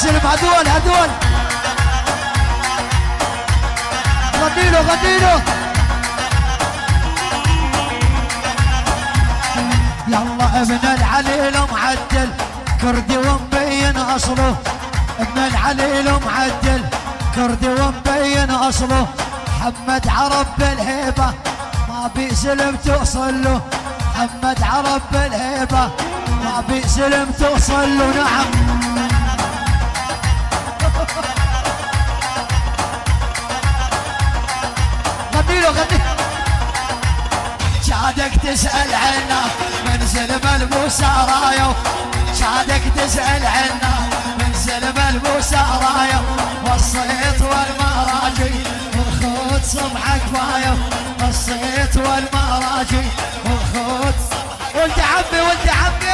يسلم هدول هدول. غنيله غنيله. يلا ابن العليل معدل كردي ومبين اصله. ابن العليل معدل كردي ومبين اصله. محمد عرب بالهيبه ما بيسلم توصل له. محمد عرب بالهيبه ما بيسلم توصل له. نعم غنيله غنيله. شادك تسأل عنا من سلم البوسارايو. شادك تسأل عنا من سلم البوسارايو. والصيت والمراجي والخوت صبحك بايو. الصيت والمراجي والخوت. ولد عمي ولد عمي